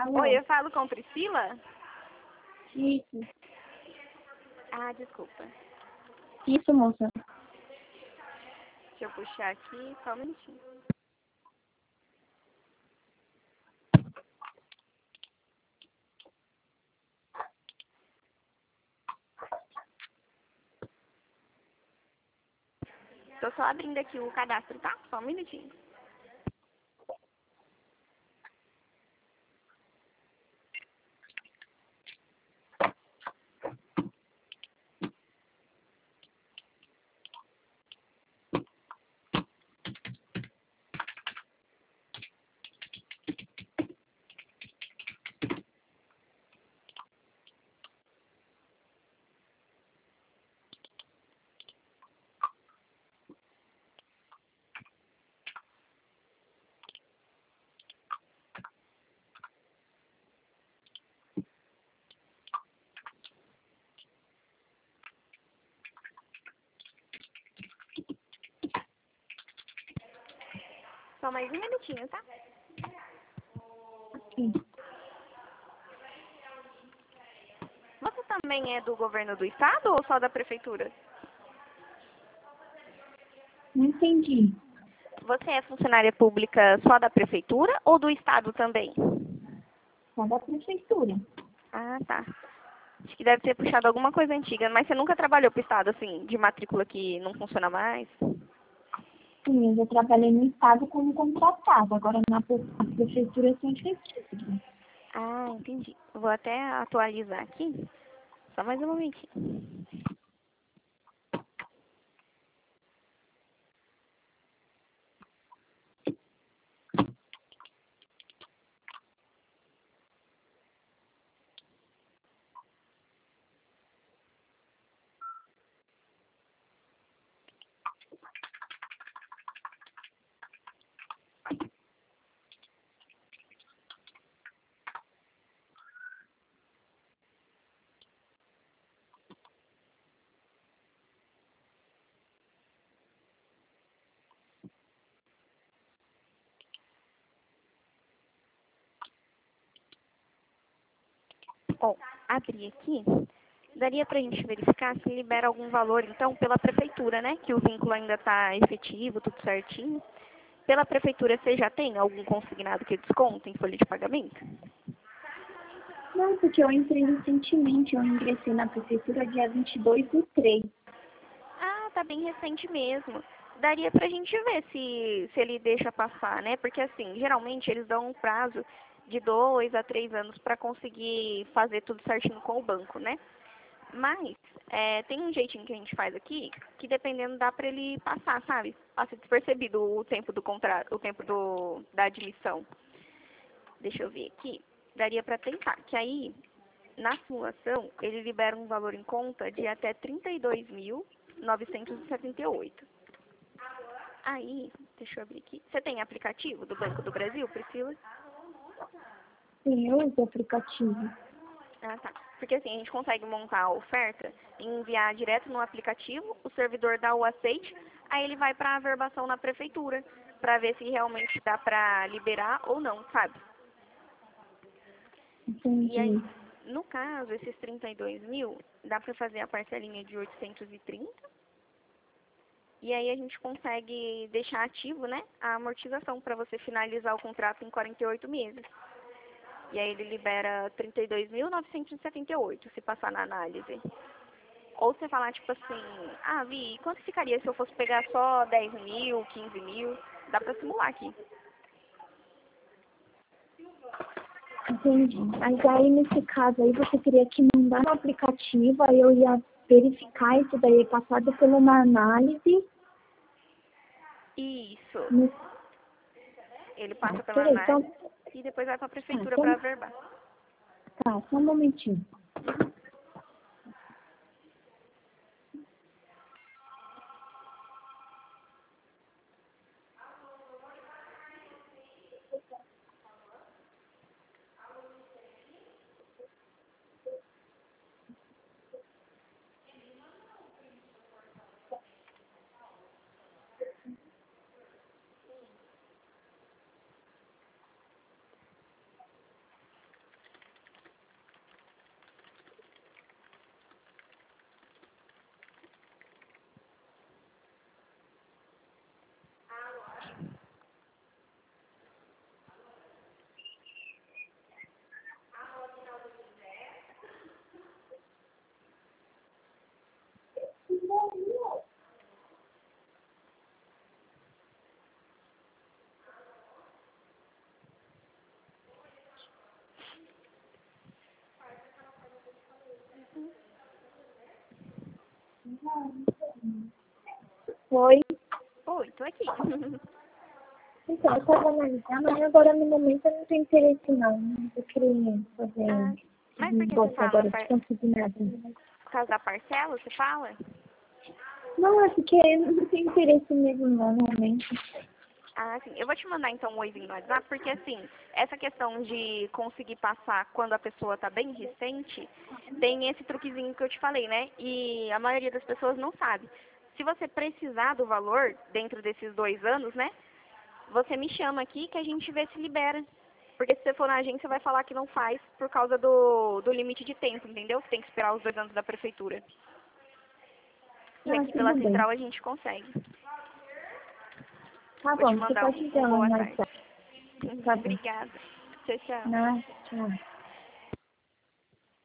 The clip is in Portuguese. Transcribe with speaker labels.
Speaker 1: Oi, eu falo com Priscila?
Speaker 2: Isso.
Speaker 1: Ah, desculpa.
Speaker 2: Isso, moça.
Speaker 1: Deixa eu puxar aqui, só um minutinho. Tô só abrindo aqui o cadastro, tá? Só um minutinho. Só mais um minutinho, tá?
Speaker 2: Sim.
Speaker 1: Você também é do governo do estado ou só da prefeitura?
Speaker 2: Não entendi.
Speaker 1: Você é funcionária pública só da prefeitura ou do estado também?
Speaker 2: Só da prefeitura.
Speaker 1: Ah, tá. Acho que deve ter puxado alguma coisa antiga, mas você nunca trabalhou pro estado, assim, de matrícula que não funciona mais?
Speaker 2: Sim, eu já trabalhei no estado como contratada. Agora na prefeitura eu sou efetiva.
Speaker 1: Ah, entendi. Vou até atualizar aqui. Só mais um momentinho. Bom, abri aqui. Daria pra gente verificar se libera algum valor, então, pela prefeitura, né? Que o vínculo ainda está efetivo, tudo certinho. Pela prefeitura, você já tem algum consignado que desconta em folha de pagamento?
Speaker 2: Não, porque eu entrei recentemente. Eu ingressei na prefeitura dia 22/3.
Speaker 1: Ah, tá bem recente mesmo. Daria pra gente ver se ele deixa passar, né? Porque assim, geralmente eles dão um prazo de 2 a 3 anos para conseguir fazer tudo certinho com o banco, né? Mas tem um jeitinho que a gente faz aqui que dependendo dá pra ele passar, sabe? Passa despercebido o tempo do contrato, o tempo da admissão. Deixa eu ver aqui. Daria pra tentar, que aí na simulação, ele libera um valor em conta de até 32.978. Aí, deixa eu abrir aqui. Você tem aplicativo do Banco do Brasil, Priscila?
Speaker 2: Sim, eu uso o aplicativo.
Speaker 1: Ah, tá. Porque assim, a gente consegue montar a oferta e enviar direto no aplicativo, o servidor dá o aceite, aí ele vai para a averbação na prefeitura, para ver se realmente dá para liberar ou não, sabe? E aí,
Speaker 2: Entendi.
Speaker 1: no caso, esses 32 mil, dá para fazer a parcelinha de 830. E aí a gente consegue deixar ativo, né, a amortização para você finalizar o contrato em 48 meses. E aí ele libera 32.978 se passar na análise. Ou você falar tipo assim, ah, Vi, quanto ficaria se eu fosse pegar só 10 mil, 15 mil? Dá para simular aqui.
Speaker 2: Entendi. Mas aí, nesse caso aí, você teria que mandar no aplicativo, aí eu ia verificar isso daí, passado pela uma análise.
Speaker 1: Isso.
Speaker 2: No...
Speaker 1: Ele passa pela
Speaker 2: Peraí, só...
Speaker 1: análise e depois vai para a
Speaker 2: Tá,
Speaker 1: prefeitura
Speaker 2: só...
Speaker 1: para averbar.
Speaker 2: Tá, só um momentinho. Oi?
Speaker 1: Oi, tô aqui.
Speaker 2: Então, eu estava analisando, mas agora no momento eu não tenho interesse não. Eu queria fazer
Speaker 1: Ah, mas por que você
Speaker 2: bolsa
Speaker 1: fala?
Speaker 2: agora de conseguir nada.
Speaker 1: Por causa da parcela, você fala?
Speaker 2: Não, é porque eu não tenho interesse mesmo não, realmente.
Speaker 1: Ah, sim. Eu vou te mandar então um oizinho no WhatsApp, porque assim, essa questão de conseguir passar quando a pessoa tá bem recente, tem esse truquezinho que eu te falei, né? E a maioria das pessoas não sabe. Se você precisar do valor dentro desses 2 anos, né? Você me chama aqui que a gente vê se libera. Porque se você for na agência, vai falar que não faz por causa do limite de tempo, entendeu? Que tem que esperar os 2 anos da prefeitura. E
Speaker 2: Ah,
Speaker 1: aqui pela
Speaker 2: tudo bem.
Speaker 1: central a gente consegue.
Speaker 2: Tá
Speaker 1: Vou te
Speaker 2: bom, você
Speaker 1: mandar
Speaker 2: pode
Speaker 1: um
Speaker 2: enviar lá
Speaker 1: boa
Speaker 2: no
Speaker 1: tarde.
Speaker 2: WhatsApp. Tá bom.
Speaker 1: Obrigada. Tchau, tchau.
Speaker 2: Não, tchau.